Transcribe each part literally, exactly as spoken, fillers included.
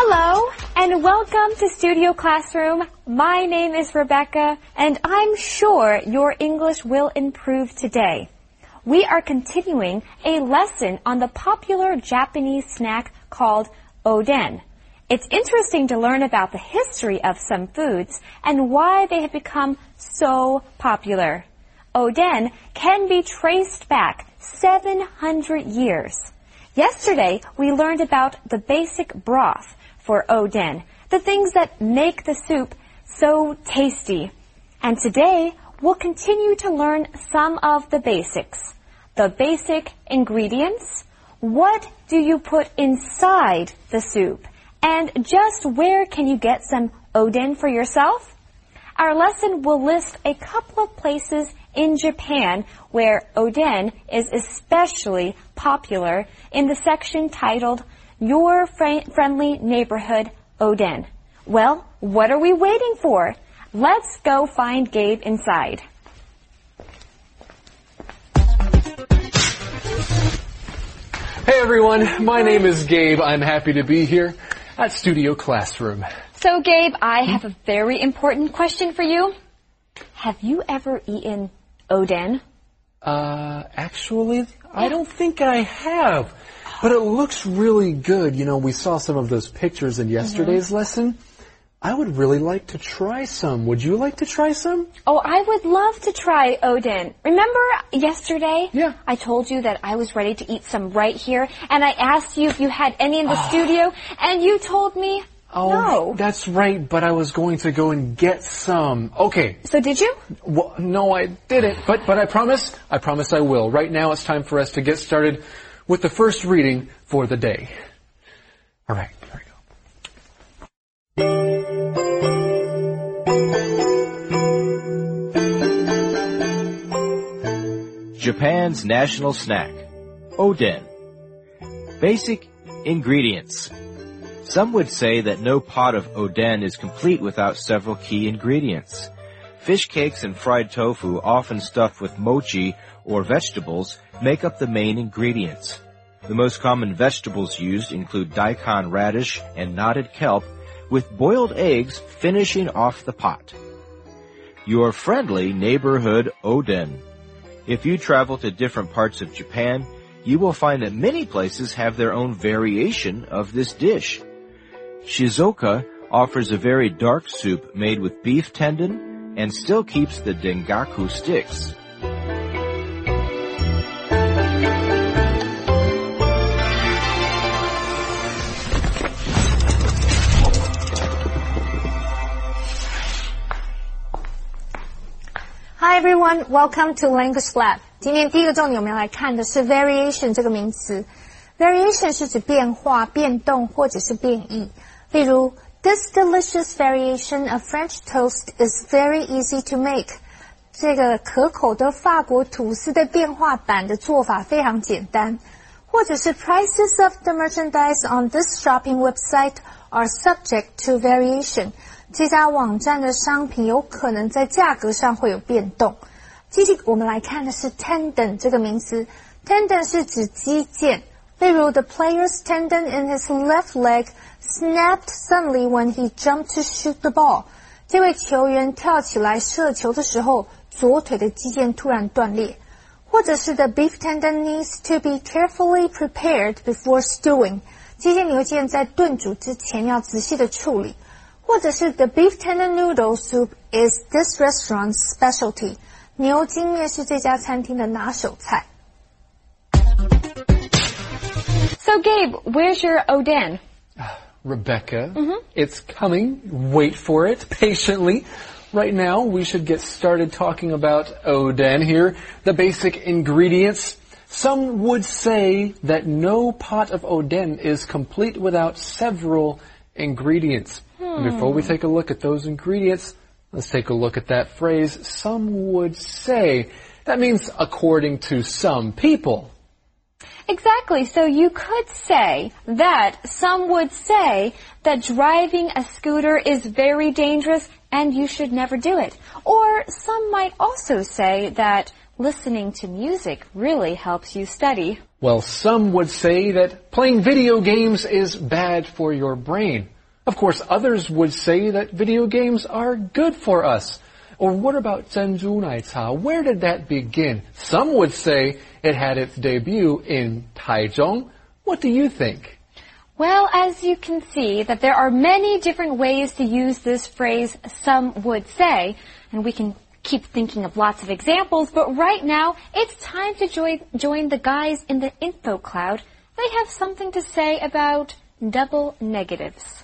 Hello, and welcome to Studio Classroom. My name is Rebecca, and I'm sure your English will improve today. We are continuing a lesson on the popular Japanese snack called oden. It's interesting to learn about the history of some foods and why they have become so popular. Oden can be traced back seven hundred years. Yesterday, we learned about the basic broth for oden, the things that make the soup so tasty. And today, we'll continue to learn some of the basics. The basic ingredients, what do you put inside the soup, and just where can you get some oden for yourself? Our lesson will list a couple of places in Japan where oden is especially popular in the section titled Your Fri- Friendly Neighborhood Oden. Well, what are we waiting for? Let's go find Gabe inside. Hey everyone, my name is Gabe. I'm happy to be here at Studio Classroom. So Gabe, I have a very important question for you. Have you ever eaten oden? Uh, actually, I don't think I have. But it looks really good. You know, we saw some of those pictures in yesterday's mm-hmm. lesson. I would really like to try some. Would you like to try some? Oh, I would love to try oden. Remember yesterday? Yeah. I told you that I was ready to eat some right here, and I asked you if you had any in the oh. studio, and you told me oh, no. That's right, but I was going to go and get some. Okay. So did you? Well, no, I didn't, but, but I promise, I promise I will. Right now it's time for us to get started with the first reading for the day. All right, here we go. Japan's national snack, oden. Basic ingredients. Some would say that no pot of oden is complete without several key ingredients. Fish cakes and fried tofu, often stuffed with mochi or vegetables, make up the main ingredients. The most common vegetables used include daikon radish and knotted kelp, with boiled eggs finishing off the pot. Your friendly neighborhood oden. If you travel to different parts of Japan, you will find that many places have their own variation of this dish. Shizuoka offers a very dark soup made with beef tendon and still keeps the dengaku sticks. Hi everyone, welcome to Language Lab. 今天第一个重点我们要来看的是 variation 这个名词。variation 是指变化、变动或者是变异。例如 This delicious variation of French toast is very easy to make. 这个可口的法国吐司的变化版的做法非常简单。或者是 Prices of the merchandise on this shopping website are subject to variation. 这家网站的商品有可能在价格上会有变动。接着我们来看的是 tendon 这个名词。tendon 是指肌腱。例如 The player's tendon in his left leg snapped suddenly when he jumped to shoot the ball. 这位球员跳起来射球的时候，左腿的肌腱突然断裂。或者是 The beef tendon needs to be carefully prepared before stewing. 肌腱牛腱在炖煮之前要仔细的处理。或者是 The beef tendon noodle soup is this restaurant's specialty. 牛筋面是这家餐厅的拿手菜。 So Gabe, where's your oden? Rebecca, mm-hmm. It's coming. Wait for it patiently. Right now, we should get started talking about oden here, the basic ingredients. Some would say that no pot of oden is complete without several ingredients. And before we take a look at those ingredients, let's take a look at that phrase, some would say. That means according to some people. Exactly. So you could say that some would say that driving a scooter is very dangerous and you should never do it. Or some might also say that listening to music really helps you study. Well, some would say that playing video games is bad for your brain. Of course, others would say that video games are good for us. Or what about 珍珠奶茶? Where did that begin? Some would say it had its debut in Taichung. What do you think? Well, as you can see, that there are many different ways to use this phrase, some would say, and we can keep thinking of lots of examples, but right now, it's time to join, join the guys in the info cloud. They have something to say about double negatives.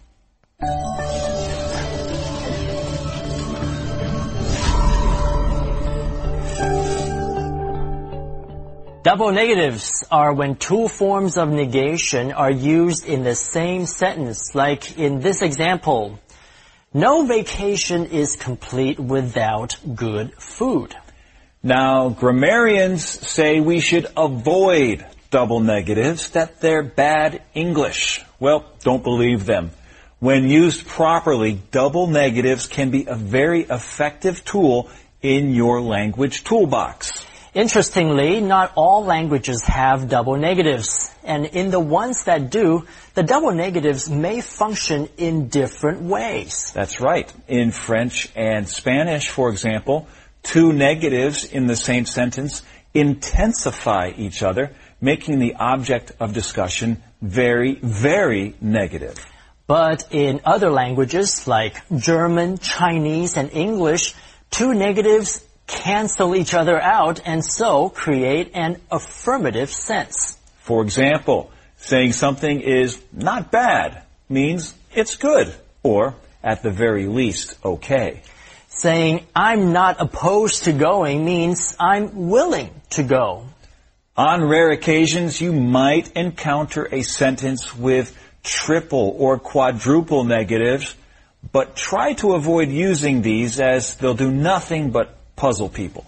Double negatives are when two forms of negation are used in the same sentence, like in this example. No vacation is complete without good food. Now, grammarians say we should avoid double negatives, that they're bad English. Well, don't believe them. When used properly, double negatives can be a very effective tool in your language toolbox. Interestingly, not all languages have double negatives, and in the ones that do, the double negatives may function in different ways. That's right. In French and Spanish, for example, two negatives in the same sentence intensify each other, making the object of discussion very, very negative. But in other languages, like German, Chinese, and English, two negatives cancel each other out and so create an affirmative sense. For example, saying something is not bad means it's good, or at the very least, okay. Saying I'm not opposed to going means I'm willing to go. On rare occasions, you might encounter a sentence with triple or quadruple negatives, but try to avoid using these as they'll do nothing but puzzle people.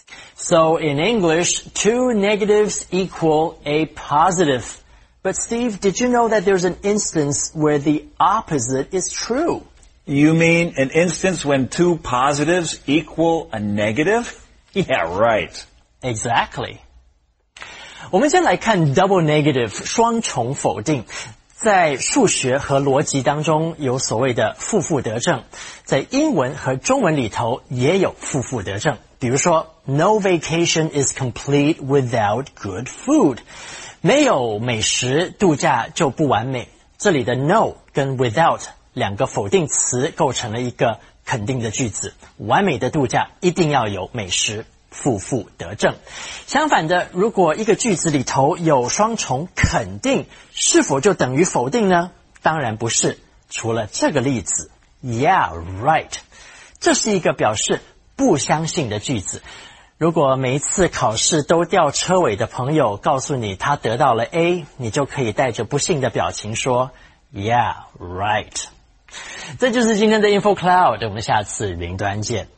So in English, two negatives equal a positive. But Steve, did you know that there's an instance where the opposite is true? You mean an instance when two positives equal a negative? Yeah, right. Exactly. 我们先来看 double negative 双重否定。在数学和逻辑当中有所谓的负负得正，在英文和中文里头也有负负得正。比如说 No vacation is complete without good food. 没有美食，度假就不完美。这里的 no 跟 without 两个否定词构成了一个肯定的句子。完美的度假一定要有美食。负负得正。相反的，如果一个句子里头有双重肯定，是否就等于否定呢？当然不是。除了这个例子 ，Yeah, right， 这是一个表示不相信的句子。如果每一次考试都掉车尾的朋友告诉你他得到了 A， 你就可以带着不信的表情说 Yeah, right。这就是今天的 Info Cloud， 我们下次云端见。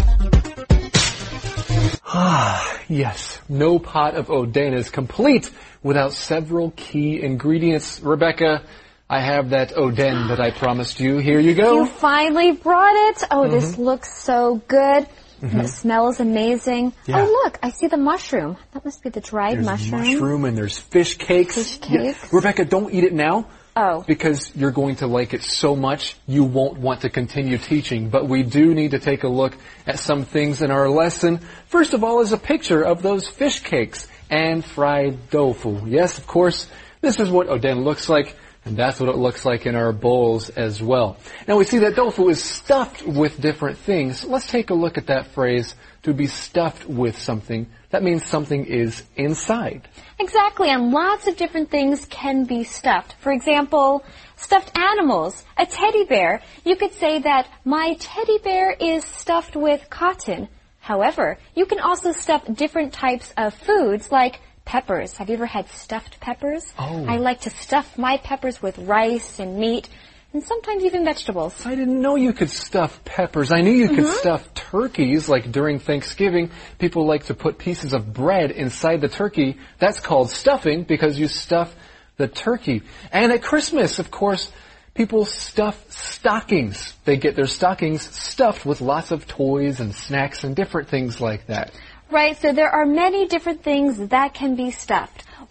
Ah, yes. No pot of oden is complete without several key ingredients. Rebecca, I have that oden that I promised you. Here you go. You finally brought it. Oh, mm-hmm. This looks so good. Mm-hmm. And it smells amazing. Yeah. Oh, look, I see the mushroom. That must be the dried there's mushroom. There's mushroom and there's fish cakes. Fish cakes. Yeah. Rebecca, don't eat it now. Oh. Because you're going to like it so much, you won't want to continue teaching. But we do need to take a look at some things in our lesson. First of all is a picture of those fish cakes and fried tofu. Yes, of course, this is what oden looks like, and that's what it looks like in our bowls as well. Now we see that tofu is stuffed with different things. Let's take a look at that phrase, to be stuffed with something. That means something is inside. Exactly, and lots of different things can be stuffed. For example, stuffed animals, a teddy bear. You could say that my teddy bear is stuffed with cotton. However, you can also stuff different types of foods like peppers. Have you ever had stuffed peppers? Oh. I like to stuff my peppers with rice and meat. And sometimes even vegetables. I didn't know you could stuff peppers. I knew you could mm-hmm. stuff turkeys, like during Thanksgiving. People like to put pieces of bread inside the turkey. That's called stuffing because you stuff the turkey. And at Christmas, of course, people stuff stockings. They get their stockings stuffed with lots of toys and snacks and different things like that. Right, so there are many different things that can be stuffed.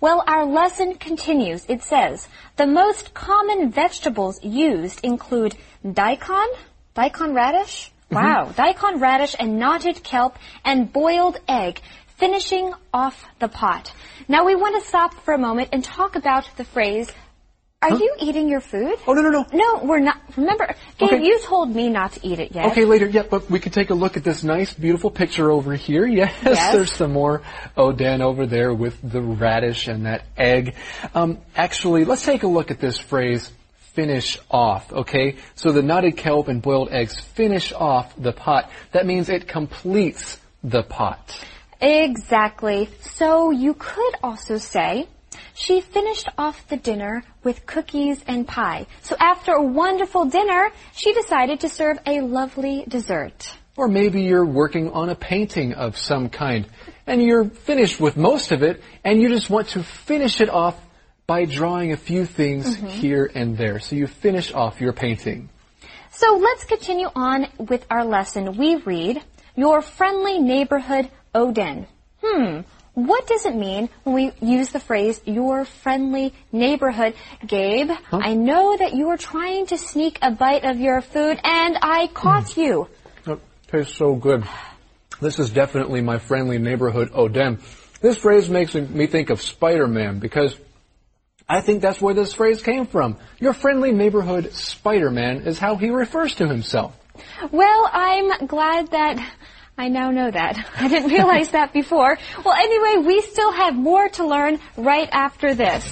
Well, our lesson continues. It says, the most common vegetables used include daikon, daikon radish, wow, mm-hmm. daikon radish and knotted kelp and boiled egg, finishing off the pot. Now we want to stop for a moment and talk about the phrase, are huh? you eating your food? Oh, no, no, no. No, we're not. Remember, Gabe, okay. you told me not to eat it yet. Okay, later, yeah, but we can take a look at this nice, beautiful picture over here. Yes, yes. There's some more Oden over there with the radish and that egg. Um, actually, let's take a look at this phrase, finish off, okay? So the knotted kelp and boiled eggs finish off the pot. That means it completes the pot. Exactly. So you could also say, she finished off the dinner with cookies and pie. So after a wonderful dinner, she decided to serve a lovely dessert. Or maybe you're working on a painting of some kind, and you're finished with most of it, and you just want to finish it off by drawing a few things mm-hmm. here and there. So you finish off your painting. So let's continue on with our lesson. We read, your friendly neighborhood Oden. Hmm. What does it mean when we use the phrase, your friendly neighborhood? Gabe, huh? I know that you were trying to sneak a bite of your food, and I caught mm. you. It tastes so good. This is definitely my friendly neighborhood Oden. This phrase makes me think of Spider-Man, because I think that's where this phrase came from. Your friendly neighborhood Spider-Man is how he refers to himself. Well, I'm glad that I now know that. I didn't realize that before. Well, anyway, we still have more to learn right after this.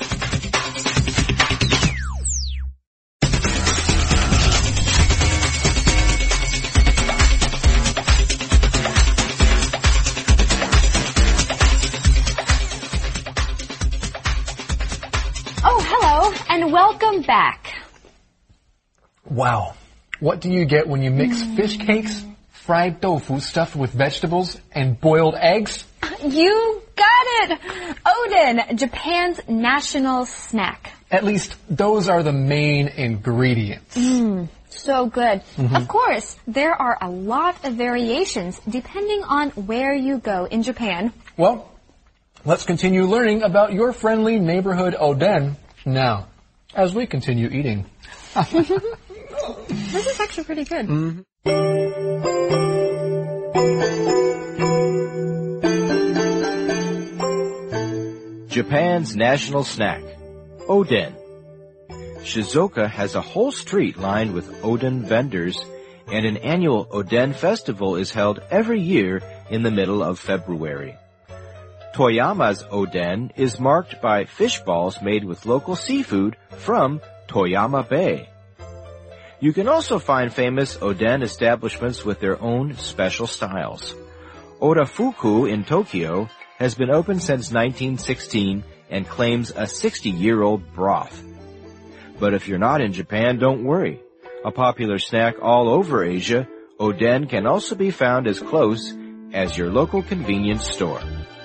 Oh, hello, and welcome back. Wow. What do you get when you mix mm. fish cakes, fried tofu stuffed with vegetables, and boiled eggs? You got it! Oden, Japan's national snack. At least those are the main ingredients. Mmm, so good. Mm-hmm. Of course, there are a lot of variations depending on where you go in Japan. Well, let's continue learning about your friendly neighborhood Oden now, as we continue eating. This is actually pretty good. Mm-hmm. Japan's national snack, Oden. Shizuoka has a whole street lined with Oden vendors, and an annual Oden festival is held every year in the middle of February. Toyama's Oden is marked by fish balls made with local seafood from Toyama Bay. You can also find famous Oden establishments with their own special styles. Odafuku in Tokyo has been open since nineteen sixteen and claims a sixty-year-old broth. But if you're not in Japan, don't worry. A popular snack all over Asia, Oden can also be found as close as your local convenience store.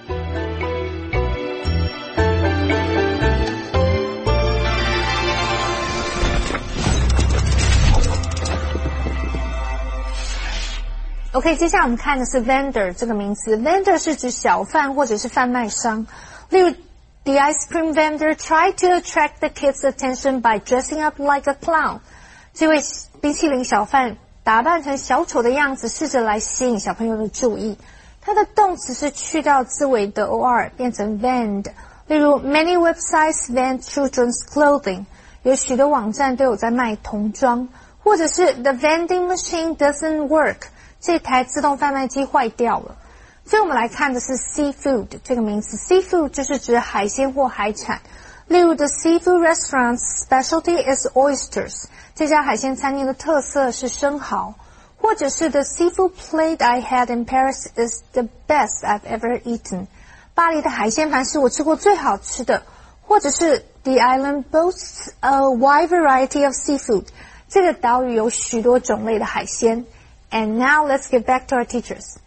OK， 接下来我们看的是 vendor 这个名词。vendor 是指小贩或者是贩卖商。例如 ，the ice cream vendor tried to attract the kids' attention by dressing up like a clown。这位冰淇淋小贩打扮成小丑的样子，试着来吸引小朋友的注意。它的动词是去掉字尾的 or 变成 vend。例如 ，many websites vend children's clothing。有许多网站都有在卖童装，或者是 the vending machine doesn't work。这台自动贩卖机坏掉了，所以我们来看的是 seafood 这个名词。seafood 就是指海鲜或海产。例如 the seafood restaurant's specialty is oysters， 这家海鲜餐厅的特色是生蚝。或者是 the seafood plate I had in Paris is the best I've ever eaten， 巴黎的海鲜盘是我吃过最好吃的。或者是 the island boasts a wide variety of seafood， 这个岛屿有许多种类的海鲜。And now let's get back to our teachers.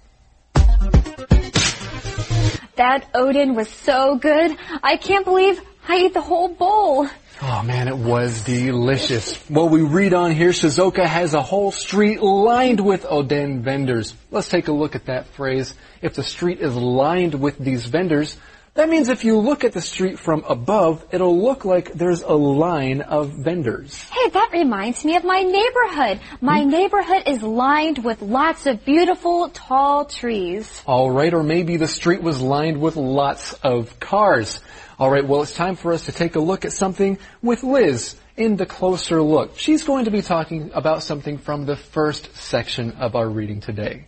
That Oden was so good. I can't believe I ate the whole bowl. Oh man, it was delicious. Well, we read on here, Shizuoka has a whole street lined with Oden vendors. Let's take a look at that phrase. If the street is lined with these vendors, That means if you look at the street from above, it'll look like there's a line of vendors. Hey, that reminds me of my neighborhood. My hmm? neighborhood is lined with lots of beautiful, tall trees. All right, or maybe the street was lined with lots of cars. All right, well, it's time for us to take a look at something with Liz in the closer look. She's going to be talking about something from the first section of our reading today.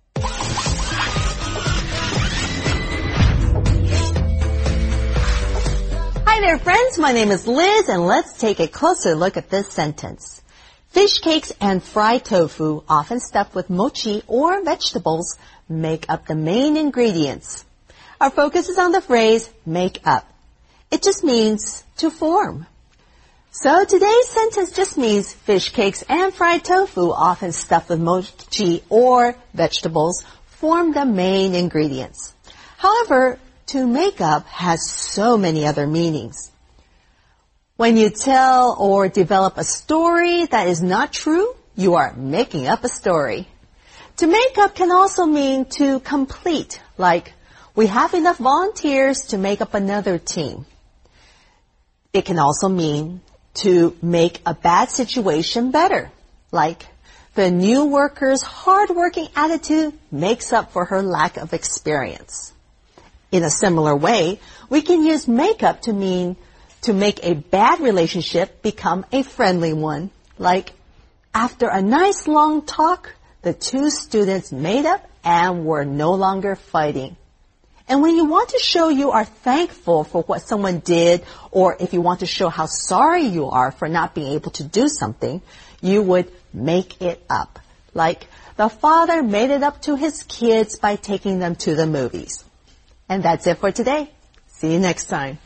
Hi there, friends. My name is Liz, and let's take a closer look at this sentence. Fish cakes and fried tofu, often stuffed with mochi or vegetables, make up the main ingredients. Our focus is on the phrase, make up. It just means to form. So today's sentence just means fish cakes and fried tofu, often stuffed with mochi or vegetables, form the main ingredients. However, to make up has so many other meanings. When you tell or develop a story that is not true, you are making up a story. To make up can also mean to complete, like, we have enough volunteers to make up another team. It can also mean to make a bad situation better, like, the new worker's hard-working attitude makes up for her lack of experience. In a similar way, we can use make up to mean to make a bad relationship become a friendly one. Like, after a nice long talk, the two students made up and were no longer fighting. And when you want to show you are thankful for what someone did, or if you want to show how sorry you are for not being able to do something, you would make it up. Like, the father made it up to his kids by taking them to the movies. And that's it for today. See you next time.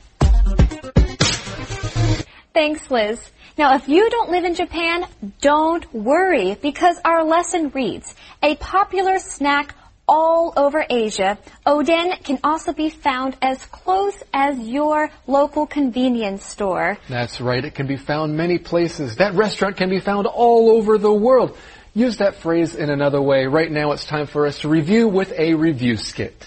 Thanks, Liz. Now, if you don't live in Japan, don't worry, because our lesson reads, a popular snack all over Asia, oden can also be found as close as your local convenience store. That's right. It can be found many places. That restaurant can be found all over the world. Use that phrase in another way. Right now, it's time for us to review with a review skit.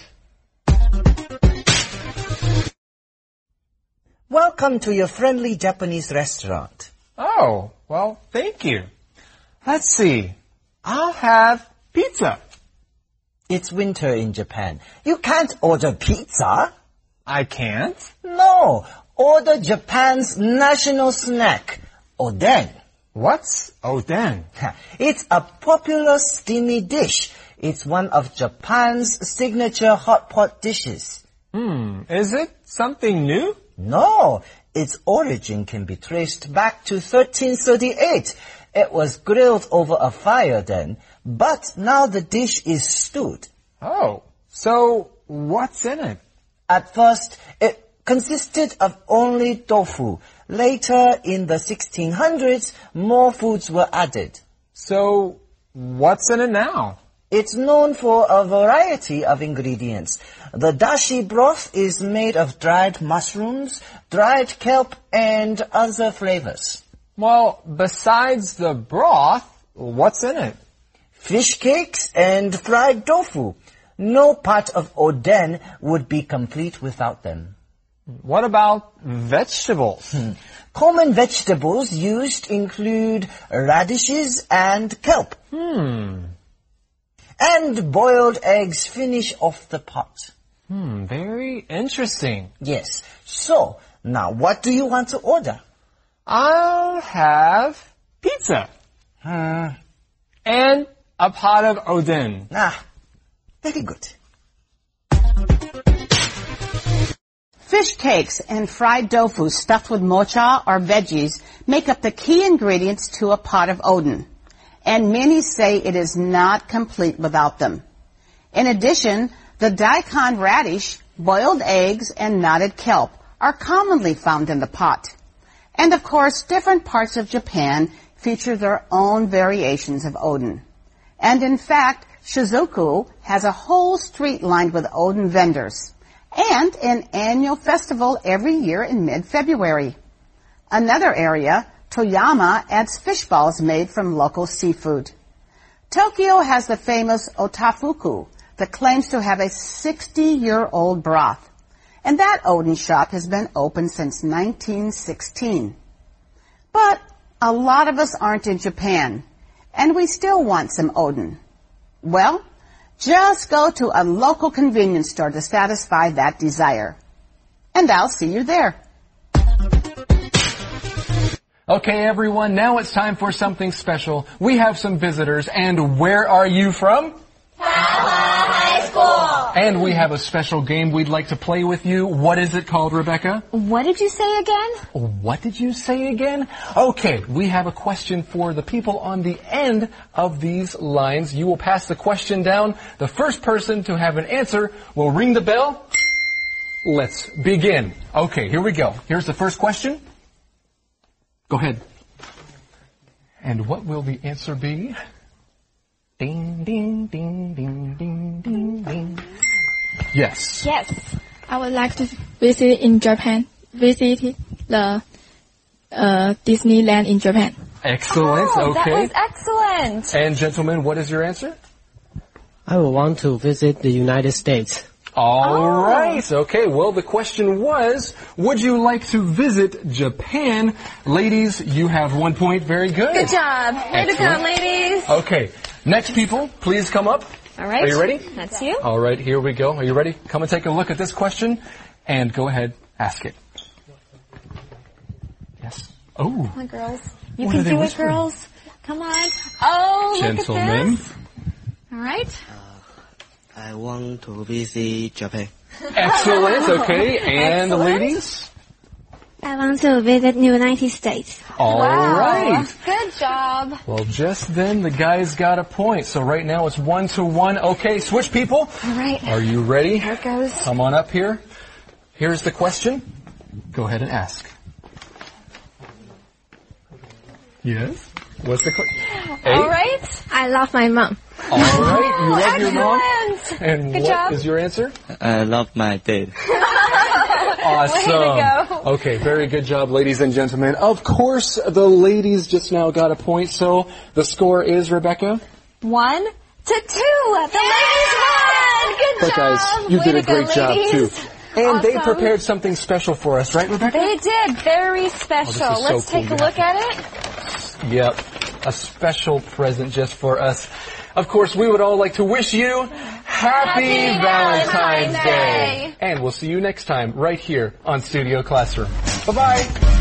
Welcome to your friendly Japanese restaurant. Oh, well, thank you. Let's see. I'll have pizza. It's winter in Japan. You can't order pizza. I can't? No. Order Japan's national snack, oden. What's oden? It's a popular steamy dish. It's one of Japan's signature hot pot dishes. Hmm, is it something new? No, its origin can be traced back to thirteen thirty-eight. It was grilled over a fire then, but now the dish is stewed. Oh, so what's in it? At first, it consisted of only tofu. Later, in the sixteen hundreds, more foods were added. So, what's in it now? It's known for a variety of ingredients. The dashi broth is made of dried mushrooms, dried kelp, and other flavors. Well, besides the broth, what's in it? Fish cakes and fried tofu. No part of oden would be complete without them. What about vegetables? Hmm. Common vegetables used include radishes and kelp. Hmm. And boiled eggs finish off the pot. Hmm, very interesting. Yes. So, now what do you want to order? I'll have pizza. Hmm. And a pot of oden. Ah, very good. Fish cakes and fried tofu stuffed with mocha or veggies make up the key ingredients to a pot of oden. And many say it is not complete without them. In addition, the daikon radish, boiled eggs, and knotted kelp are commonly found in the pot. And of course, different parts of Japan feature their own variations of oden. And in fact, Shizuoka has a whole street lined with oden vendors, and an annual festival every year in mid-February. Another area, Toyama, adds fish balls made from local seafood. Tokyo has the famous otafuku that claims to have a sixty-year-old broth. And that Odin shop has been open since nineteen sixteen. But a lot of us aren't in Japan, and we still want some Odin. Well, just go to a local convenience store to satisfy that desire. And I'll see you there. Okay, everyone, now it's time for something special. We have some visitors, and where are you from? High School. And we have a special game we'd like to play with you. What is it called, Rebecca? What did you say again? What did you say again? Okay, we have a question for the people on the end of these lines. You will pass the question down. The first person to have an answer will ring the bell. Let's begin. Okay, here we go. Here's the first question. Go ahead. And what will the answer be? Ding, ding, ding, ding, ding, ding, ding. Yes. Yes. I would like to visit in Japan. Visit the uh, Disneyland in Japan. Excellent. Oh, okay. That was excellent. And gentlemen, what is your answer? I would want to visit the United States. All Oh. right. Okay. Well, the question was, would you like to visit Japan? Ladies, you have one point. Very good. Good job. Way to go, Excellent. ladies. Okay. Next people, please come up. All right. Are you ready? That's you. All right. Here we go. Are you ready? Come and take a look at this question and go ahead, ask it. Yes. Oh. Come on, girls. You What can are they do it, whispering? girls. Come on. Oh, Gentlemen. look at this. All right. I want to visit Japan. Excellent. Okay. And the Excellent. ladies? I want to visit United States. All wow. right. Good job. Well, just then the guys got a point. So right now it's one to one. Okay, switch people. All right. Are you ready? Here it goes. Come on up here. Here's the question. Go ahead and ask. Yes? What's the question? All right. I love my mom. All right. You love your mom? Excellent. And Good what job. is your answer? I love my dad. Awesome. Way to go. Okay, very good job, ladies and gentlemen. Of course, the ladies just now got a point, so the score is, Rebecca? One to two. The ladies won. Good But job. guys, you Way did to a great go, job, too. ladies. And they Awesome. prepared something special for us, right, Rebecca? They did. Very special. Oh, this is so Let's cool. take a look at it. Yep, a special present just for us. Of course, we would all like to wish you Happy, Happy Valentine's, Valentine's Day. Day. And we'll see you next time right here on Studio Classroom. Bye-bye.